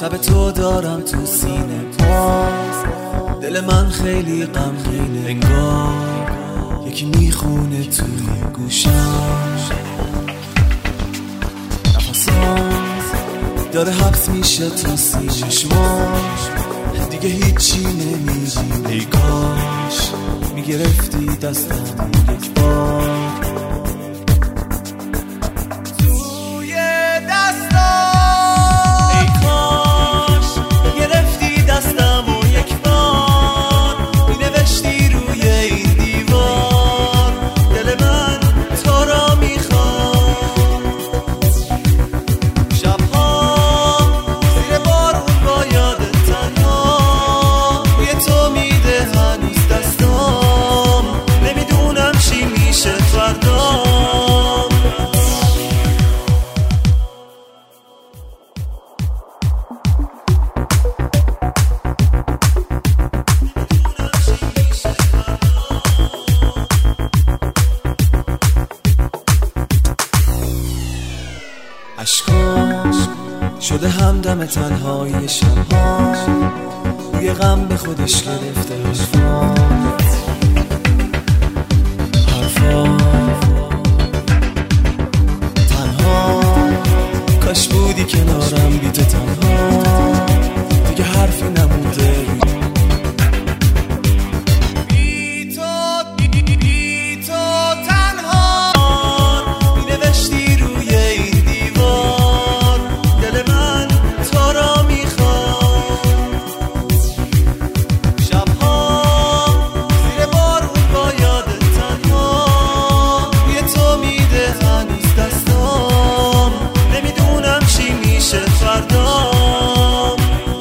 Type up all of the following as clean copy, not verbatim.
تب تو دارم تو سینه باز، دل من خیلی غمگینه، انگار یکی میخونه توی گوشم، نفسام داره حبس میشه تو سینه‌شماش، دیگه هیچی نمیگی، ای کاش میگرفتی دستم یک بار توی دستم، ای کاش میگرفتی دستم و یک بار مینوشتی روی این دیوار، دل من تو را میخواد. شبها زیر بارون با یادت تنها، روی تو میده هنوز دستام، نمیدونم چی میشه فردا. عشقاش شده همدم تنهای شبها، روی غم به خودش گرفته حرفا تنها، کاش بودی کنارم بی تو تنها، دیگه حرفی نمونده بی تو تنها، مینوشتی روی این دیوار، دل من تو را میخواد. شبها زیر بارون با یادت تنها، روی تو میده هنوز دستام، نمیدونم چی میشه فردام.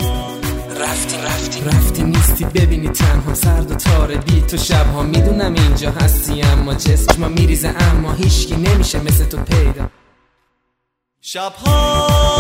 رفتی نیستی ببینی تنها، سرد و تاره بی تو شبها، میدونم اینجا هستی اما چشما میریزه، اما هیچکی نمیشه مثل تو پیدا. شبها